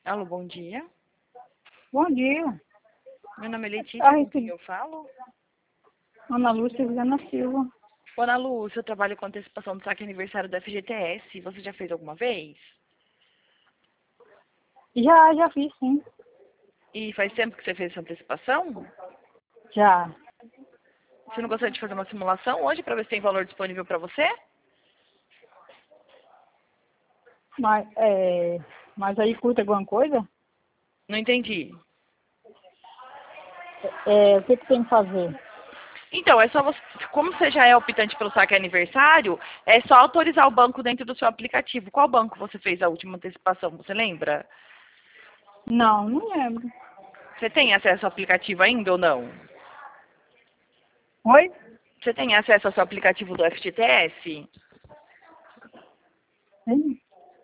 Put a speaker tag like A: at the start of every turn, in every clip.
A: Alô, bom dia.
B: Bom dia.
A: Meu nome é Letícia,
B: Ah,
A: com quem eu falo?
B: Ana Lúcia Viana Silva.
A: Ô, Ana Lúcia, eu trabalho com antecipação do saque aniversário da FGTS. Você já fez alguma vez?
B: Já fiz, sim.
A: E faz tempo que você fez essa antecipação?
B: Já.
A: Você não gostaria de fazer uma simulação hoje para ver se tem valor disponível para você?
B: Mas aí custa alguma coisa?
A: Não entendi.
B: O que tem que fazer?
A: Então, é só você, como você já é optante pelo saque aniversário, é só autorizar o banco dentro do seu aplicativo. Qual banco você fez a última antecipação? Você lembra?
B: Não lembro.
A: Você tem acesso ao aplicativo ainda ou não?
B: Oi?
A: Você tem acesso ao seu aplicativo do FGTS?
B: Hein?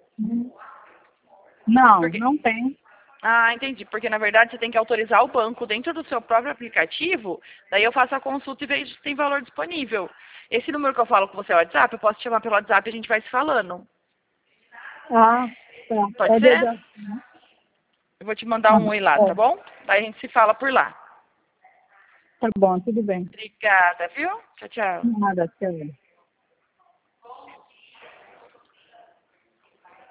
B: Não,
A: Porque
B: não tem.
A: Ah, entendi. Porque, na verdade, você tem que autorizar o banco dentro do seu próprio aplicativo. Daí eu faço a consulta e vejo se tem valor disponível. Esse número que eu falo com você é o WhatsApp, eu posso te chamar pelo WhatsApp e a gente vai se falando.
B: Ah, tá.
A: Pode ser? Eu vou te mandar um oi lá, tá
B: É,
A: bom? Daí a gente se fala por lá.
B: tá bom, tudo bem.
A: Obrigada, viu? Tchau, tchau.
B: Nada, tchau.